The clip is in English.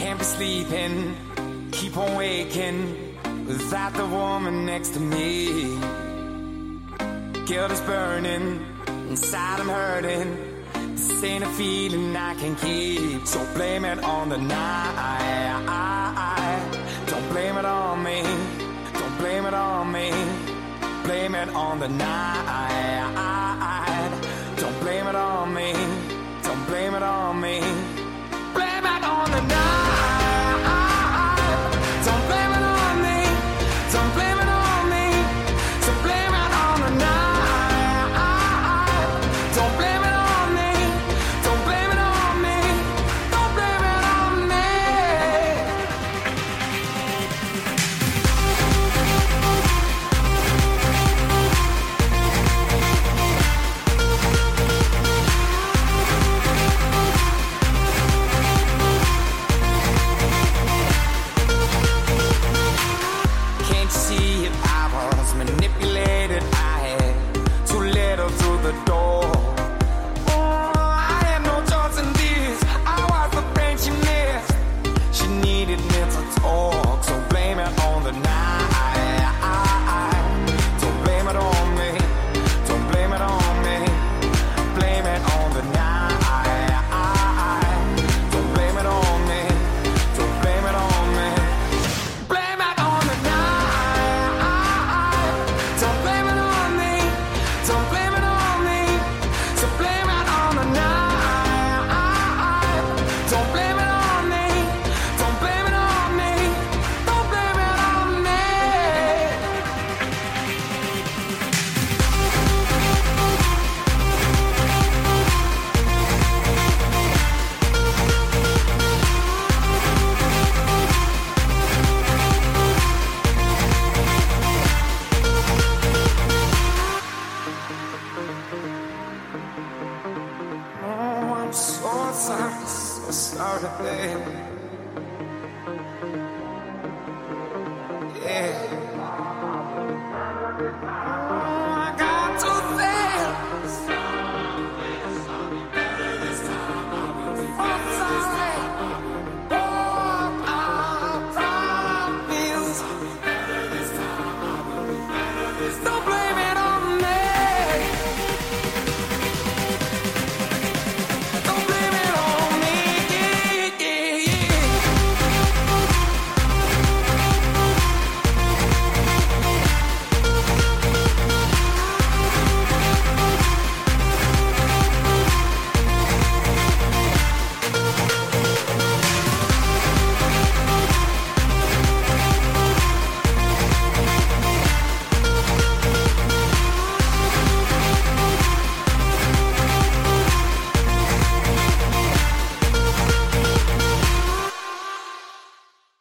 can't be sleeping, keep on waking without the woman next to me. Guilt is burning, inside I'm hurting. This ain't a feeling I can keep, so blame it on the night. Don't blame it on me, don't blame it on me. Blame it on the night. Don't blame it on me, don't blame it on me. Blame it on the night. Don't blame it on me, don't blame it on me. So blame it on the night. Don't blame it on me, don't blame it on me. Don't blame it on me. Can't you see it? I was manipulated. I had too little through the door. Oh, I had no choice in this. I was the brain she missed. She needed me to talk, so blame it on the night. Don't blame it on me, don't blame it on me. Blame it on the night. Don't blame it on me, don't blame it on me. Blame it on the night. Don't blame it on me, don't blame it on me. So blame it on the night. Don't blame it on me, don't blame it on me. Don't blame it on me. Oh, I'm so sorry, baby.